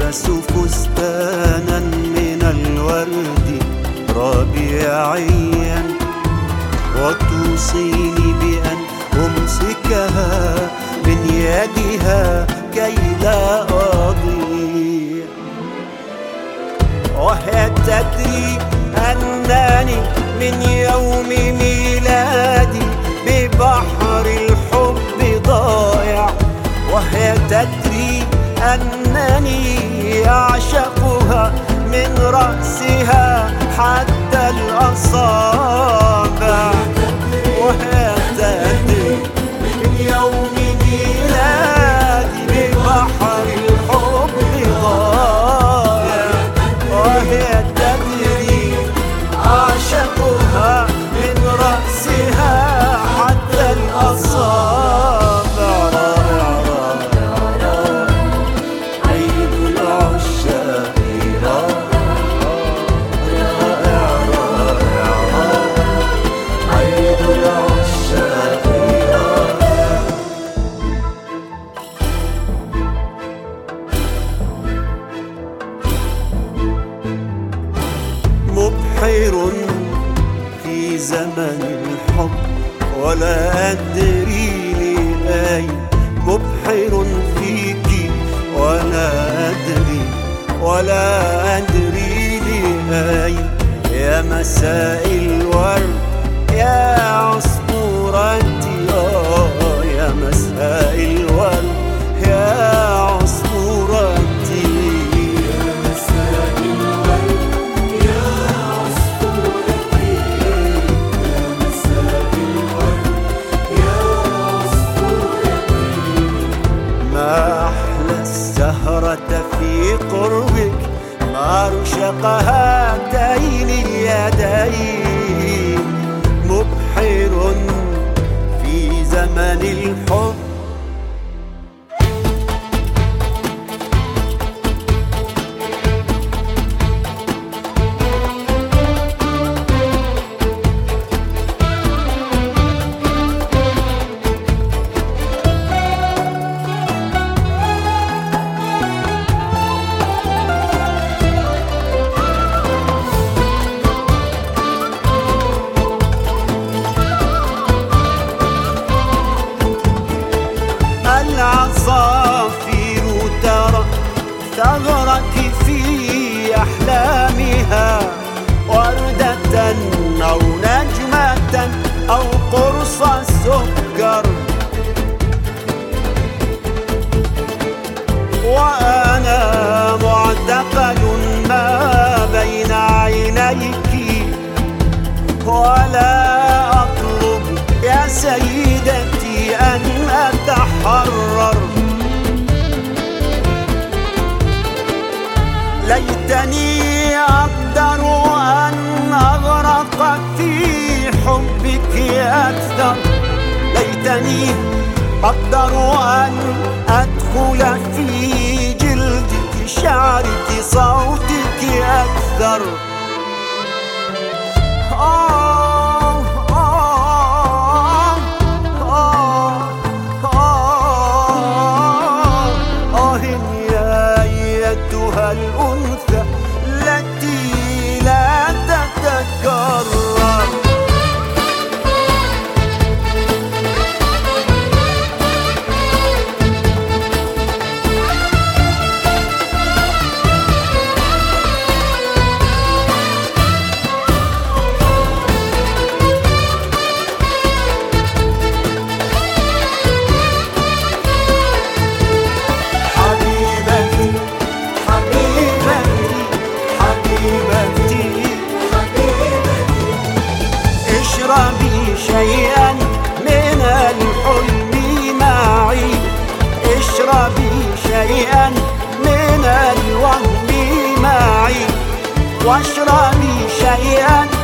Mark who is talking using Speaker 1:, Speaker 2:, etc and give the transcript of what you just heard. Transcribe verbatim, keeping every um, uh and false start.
Speaker 1: ألبس فستانا من الورد ربيعيا، وتوصيني بأن أمسكها من يدها كي لا أضيع، وهي تدري أنني من يوم ميلادي ببحر الحب ضايع، وهي تدري أنني أعشقها من رأسها حتى الأصابع، وهي تدري من يوم ميلادي ببحر الحب ضايع، وهي تدري أعشقها من رأسها حتى الأصابع. مبحر في زمن الحب ولا أدري لأين، مبحر فيك ولا أدري ولا أدري لأين، يا مساء الورد يا عصفورتي، آه يا مساء الورد يا عصفورتي. السهرة في قربك معشق هاتين اليدين، مبحر في زمن الحب. العصافير ترى ثغرك في أحلامها، وردة أو نجمة أو قرص سكر، وأنا معتقل ما بين عينيك، ولا أطلب يا سيدتي أن أتحرر. ليتني أقدر أن أغرق في حبك أكثر، ليتني أقدر أن أدخل في جلدك شعرك صوتك أكثر. آه آه آه آه آه يا أيتها الأنثى التي لا تتكرر. اشربي شيئا من الحلم معي، اشربي شيئا من الوهم معي، واشربي شيئا